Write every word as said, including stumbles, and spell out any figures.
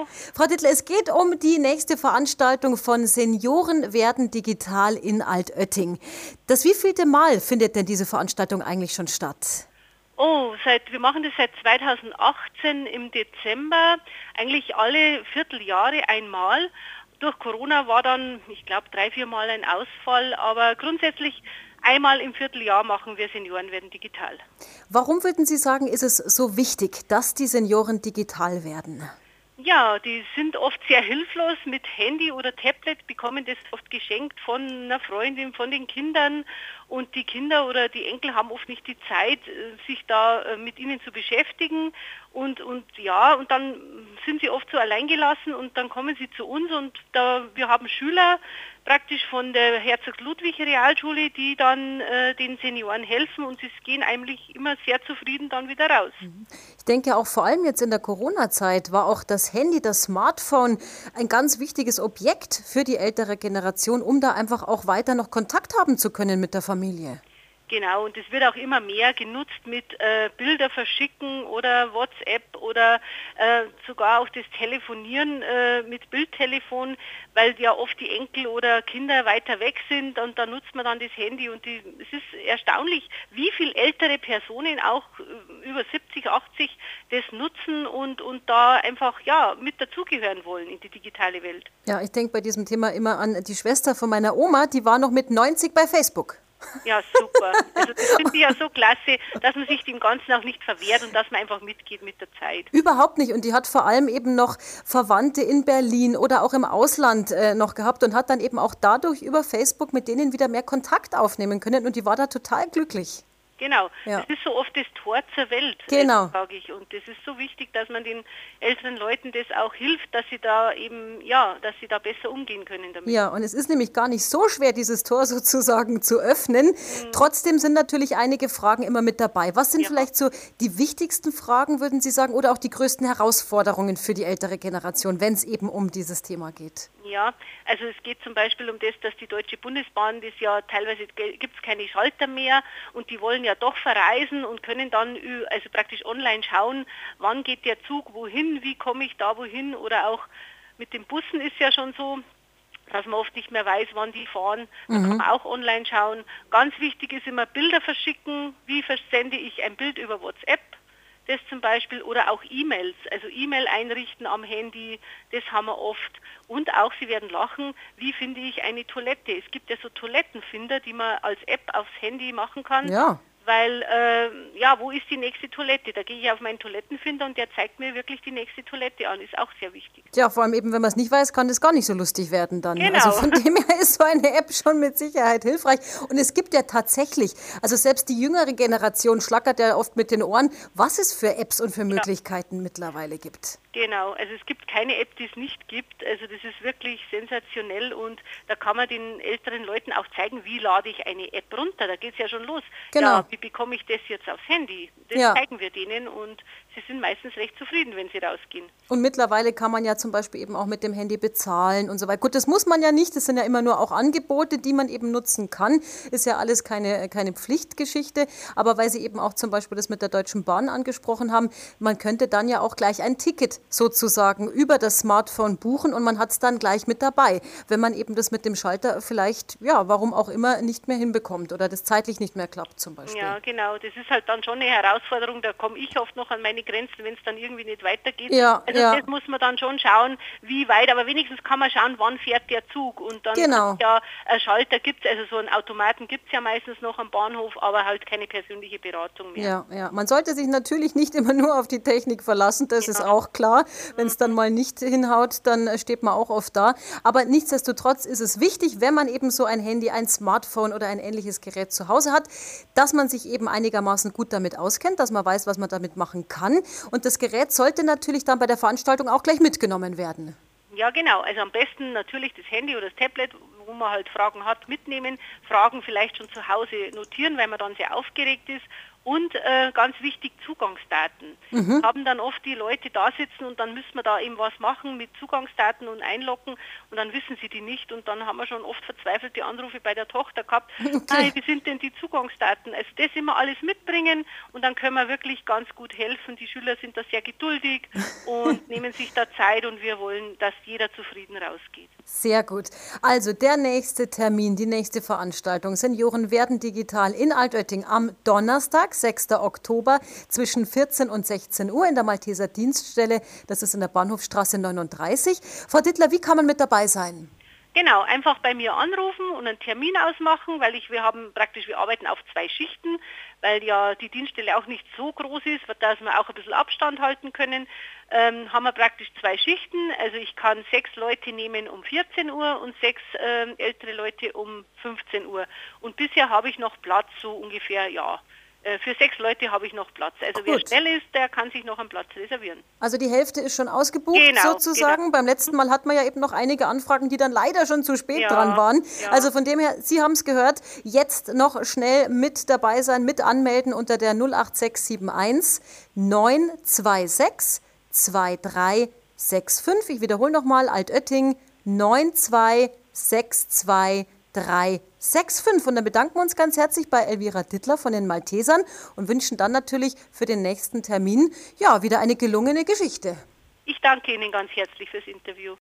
Hallo. Frau Dittler, es geht um die nächste Veranstaltung von Senioren werden digital in Altötting. Das wievielte Mal findet denn diese Veranstaltung eigentlich schon statt? Oh, seit, wir machen das seit zweitausendachtzehn im Dezember, eigentlich alle Vierteljahre einmal. Durch Corona war dann, ich glaube, drei, vier Mal ein Ausfall, aber grundsätzlich einmal im Vierteljahr machen wir Senioren werden digital. Warum würden Sie sagen, ist es so wichtig, dass die Senioren digital werden? Ja, die sind oft sehr hilflos mit Handy oder Tablet, bekommen das oft geschenkt von einer Freundin, von den Kindern und die Kinder oder die Enkel haben oft nicht die Zeit, sich da mit ihnen zu beschäftigen und, und ja, und dann sind sie oft so alleingelassen und dann kommen sie zu uns und da, wir haben Schüler praktisch von der Herzog-Ludwig-Realschule, die dann äh, den Senioren helfen und sie gehen eigentlich immer sehr zufrieden dann wieder raus. Ich denke auch vor allem jetzt in der Corona-Zeit war auch das Handy, das Smartphone ein ganz wichtiges Objekt für die ältere Generation, um da einfach auch weiter noch Kontakt haben zu können mit der Familie. Genau, und es wird auch immer mehr genutzt mit äh, Bilder verschicken oder WhatsApp oder äh, sogar auch das Telefonieren äh, mit Bildtelefon, weil ja oft die Enkel oder Kinder weiter weg sind und da nutzt man dann das Handy und die, es ist erstaunlich, wie viel ältere Personen auch äh, über siebzig, achtzig das nutzen und, und da einfach ja mit dazugehören wollen in die digitale Welt. Ja, ich denke bei diesem Thema immer an die Schwester von meiner Oma, die war noch mit neunzig bei Facebook. Ja, super. Also das finde ich ja so klasse, dass man sich dem Ganzen auch nicht verwehrt und dass man einfach mitgeht mit der Zeit. Überhaupt nicht. Und die hat vor allem eben noch Verwandte in Berlin oder auch im Ausland äh, noch gehabt und hat dann eben auch dadurch über Facebook mit denen wieder mehr Kontakt aufnehmen können. Und die war da total glücklich. Genau, ja. Das ist so oft das Tor zur Welt, genau. sage ich. Und das ist so wichtig, dass man den älteren Leuten das auch hilft, dass sie da eben, ja, dass sie da besser umgehen können damit. Ja, und es ist nämlich gar nicht so schwer, dieses Tor sozusagen zu öffnen. Mhm. Trotzdem sind natürlich einige Fragen immer mit dabei. Was sind ja. vielleicht so die wichtigsten Fragen, würden Sie sagen, oder auch die größten Herausforderungen für die ältere Generation, wenn es eben um dieses Thema geht? Ja, also es geht zum Beispiel um das, dass die Deutsche Bundesbahn, das ja teilweise gibt es keine Schalter mehr und die wollen ja doch verreisen und können dann also praktisch online schauen, wann geht der Zug wohin, wie komme ich da wohin oder auch mit den Bussen ist ja schon so, dass man oft nicht mehr weiß, wann die fahren. Da mhm. kann man auch online schauen. Ganz wichtig ist immer Bilder verschicken. Wie versende ich ein Bild über WhatsApp? Das zum Beispiel oder auch E-Mails, also E-Mail einrichten am Handy, das haben wir oft. Und auch, Sie werden lachen, wie finde ich eine Toilette? Es gibt ja so Toilettenfinder, die man als App aufs Handy machen kann. Ja. Weil, äh, ja, wo ist die nächste Toilette? Da gehe ich auf meinen Toilettenfinder und der zeigt mir wirklich die nächste Toilette an. Ist auch sehr wichtig. Ja, vor allem eben, wenn man es nicht weiß, kann das gar nicht so lustig werden dann. Genau. Also von dem her ist so eine App schon mit Sicherheit hilfreich. Und es gibt ja tatsächlich, also selbst die jüngere Generation schlackert ja oft mit den Ohren, was es für Apps und für Möglichkeiten ja. mittlerweile gibt. Genau, also es gibt keine App, die es nicht gibt. Also das ist wirklich sensationell und da kann man den älteren Leuten auch zeigen, wie lade ich eine App runter. Da geht es ja schon los. Genau. Ja, wie bekomme ich das jetzt aufs Handy? Das ja. zeigen wir denen und sie sind meistens recht zufrieden, wenn sie rausgehen. Und mittlerweile kann man ja zum Beispiel eben auch mit dem Handy bezahlen und so weiter. Gut, das muss man ja nicht, das sind ja immer nur auch Angebote, die man eben nutzen kann. Ist ja alles keine, keine Pflichtgeschichte, aber weil Sie eben auch zum Beispiel das mit der Deutschen Bahn angesprochen haben, man könnte dann ja auch gleich ein Ticket sozusagen über das Smartphone buchen und man hat es dann gleich mit dabei, wenn man eben das mit dem Schalter vielleicht, ja, warum auch immer, nicht mehr hinbekommt oder das zeitlich nicht mehr klappt zum Beispiel. Ja, genau, das ist halt dann schon eine Herausforderung, da komme ich oft noch an meine Grenzen, wenn es dann irgendwie nicht weitergeht. Ja, also ja. das muss man dann schon schauen, wie weit, aber wenigstens kann man schauen, wann fährt der Zug und dann genau. ja, ein Schalter gibt es, also so einen Automaten gibt es ja meistens noch am Bahnhof, aber halt keine persönliche Beratung mehr. Ja, ja, man sollte sich natürlich nicht immer nur auf die Technik verlassen, das genau. ist auch klar. Wenn es dann mal nicht hinhaut, dann steht man auch oft da. Aber nichtsdestotrotz ist es wichtig, wenn man eben so ein Handy, ein Smartphone oder ein ähnliches Gerät zu Hause hat, dass man sich eben einigermaßen gut damit auskennt, dass man weiß, was man damit machen kann. Und das Gerät sollte natürlich dann bei der Veranstaltung auch gleich mitgenommen werden. Ja, genau. Also am besten natürlich das Handy oder das Tablet, wo man halt Fragen hat, mitnehmen. Fragen vielleicht schon zu Hause notieren, weil man dann sehr aufgeregt ist. Und äh, ganz wichtig, Zugangsdaten. Mhm. Haben dann oft die Leute da sitzen und dann müssen wir da eben was machen mit Zugangsdaten und einloggen und dann wissen sie die nicht und dann haben wir schon oft verzweifelte Anrufe bei der Tochter gehabt. Okay. Nein, wie sind denn die Zugangsdaten? Also das immer alles mitbringen und dann können wir wirklich ganz gut helfen. Die Schüler sind da sehr geduldig und nehmen sich da Zeit und wir wollen, dass jeder zufrieden rausgeht. Sehr gut. Also der nächste Termin, die nächste Veranstaltung, Senioren werden digital in Altötting am Donnerstag, sechster Oktober zwischen vierzehn und sechzehn Uhr in der Malteser Dienststelle. Das ist in der Bahnhofstraße neununddreißig. Frau Dittler, wie kann man mit dabei sein? Genau, einfach bei mir anrufen und einen Termin ausmachen, weil ich, wir haben praktisch, wir arbeiten auf zwei Schichten, weil ja die Dienststelle auch nicht so groß ist, dass wir auch ein bisschen Abstand halten können, ähm, haben wir praktisch zwei Schichten. Also ich kann sechs Leute nehmen um vierzehn Uhr und sechs ähm, ältere Leute um fünfzehn Uhr. Und bisher habe ich noch Platz, so ungefähr, ja, für sechs Leute habe ich noch Platz. Also Gut. Wer schnell ist, der kann sich noch einen Platz reservieren. Also die Hälfte ist schon ausgebucht genau, sozusagen. Genau. Beim letzten Mal hat man ja eben noch einige Anfragen, die dann leider schon zu spät ja, dran waren. Ja. Also von dem her, Sie haben es gehört, jetzt noch schnell mit dabei sein, mit anmelden unter der null acht sechs sieben eins neun zwei sechs zwei drei sechs fünf. Ich wiederhole nochmal, Altötting neun zwei sechs zwei drei sechs fünf. Und dann bedanken wir uns ganz herzlich bei Elvira Dittler von den Maltesern und wünschen dann natürlich für den nächsten Termin ja wieder eine gelungene Geschichte. Ich danke Ihnen ganz herzlich fürs Interview.